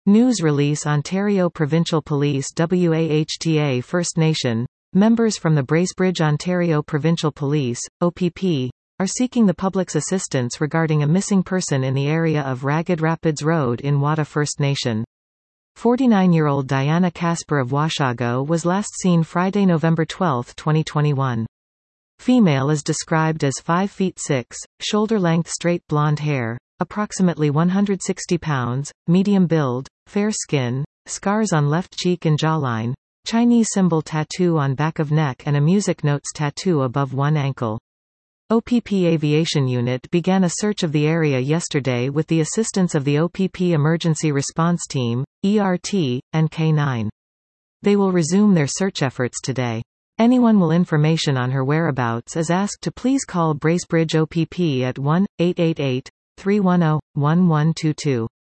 News release Ontario Provincial Police WAHTA First Nation, members from the Bracebridge Ontario Provincial Police, OPP, are seeking the public's assistance regarding a missing person in the area of Ragged Rapids Road in Wada First Nation. 49-year-old Diana Casper of Washago was last seen Friday, November 12, 2021. Female is described as 5 feet 6, shoulder-length straight blonde hair, approximately 160 pounds, medium build, fair skin, scars on left cheek and jawline, Chinese symbol tattoo on back of neck and a music notes tattoo above one ankle. OPP Aviation Unit began a search of the area yesterday with the assistance of the OPP Emergency Response Team, ERT, and K9. They will resume their search efforts today. Anyone with information on her whereabouts is asked to please call Bracebridge OPP at 1-888-310-1122.